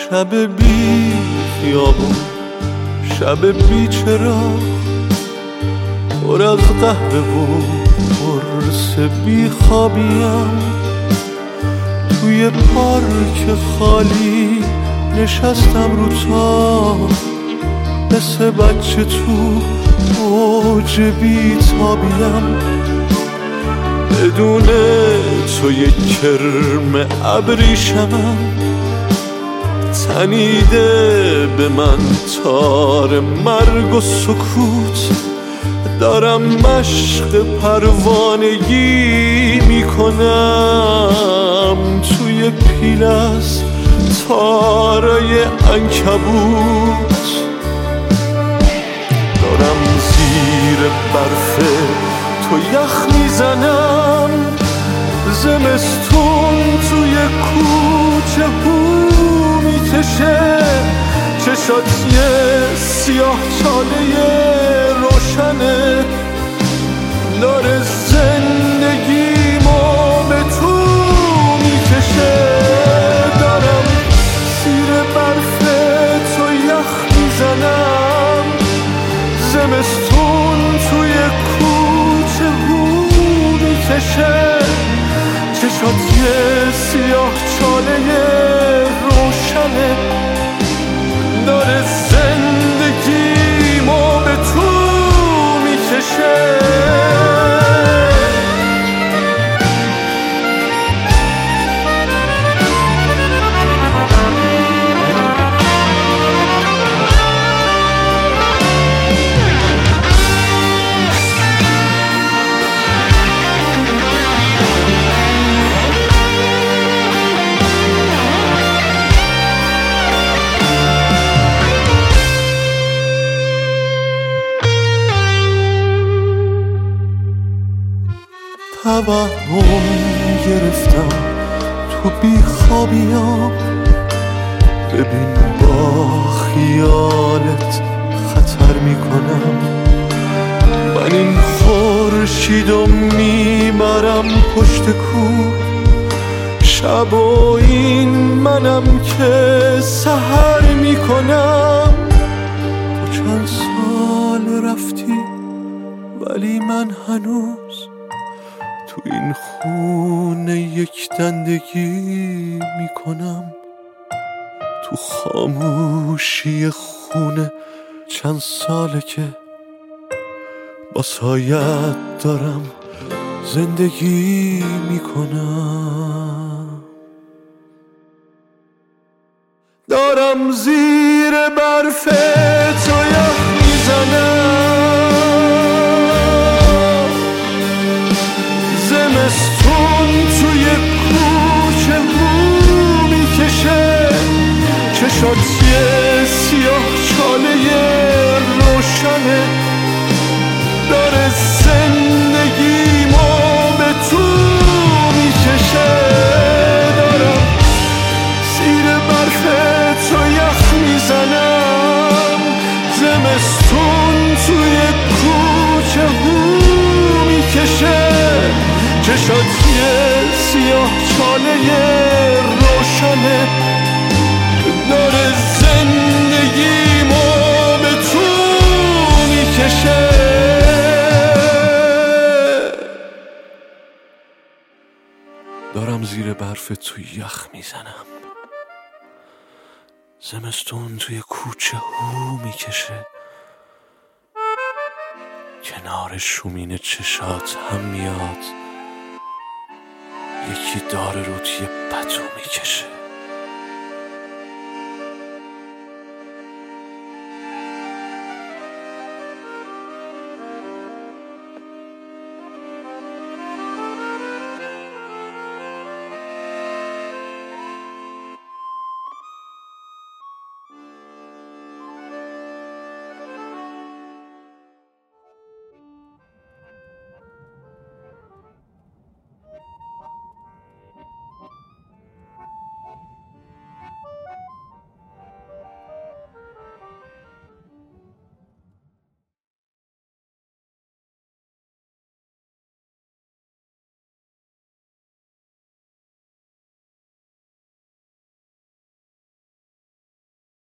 شب بی خیابون، شب بی چراغ، پر از قهوه و قرص بی خوابیم. توی پارک خالی نشستم رو تاق، مثل بچه تو اوج بی تابیم. بدون تو یک کرم ابریشمم، تنیده به من تار مرگ و سکوت. دارم مشق پروانگی میکنم توی پیل از تارای عنکبوت. دارم زیر برف تو یخ میزنم، زمستون توی کوچه هو میکشه. چشات یه سیاه چاله روشنه، داره زندگیمو به تو میکشه. دارم زیر برف تو یخ میزنم، زمستون توی کوچه هو میکشه. چشات یه سیاه چاله روشنه، داره زندگیمو به تو میکشه. توهم گرفتم تو بی خوابیام، ببین با خیالت خطر میکنم. من این خورشیدو میبرم پشت کوه، شب و این منم که سحر میکنم. تو چند سال رفتی ولی من هنوز تو این خونه یک دندگی میکنم. تو خاموشی خونه چند ساله که با سایت دارم زندگی میکنم. دارم زیر برف تو یخ میزنم، زمستون توی کوچه هو میکشه. چشات یه سیاه چاله روشنه، داره زندگیمو به تو میکشه. دارم زیر برف تو یخ میزنم، زمستون توی کوچه هو میکشه. چشات یه سیاه چاله روشنه، داره زندگیمو به تو میکشه. دارم زیر برف تو یخ میزنم، زمستون توی کوچه هو میکشه. کنار شومین چشات هم میاد، یکی داره رود یه پتو میکشه.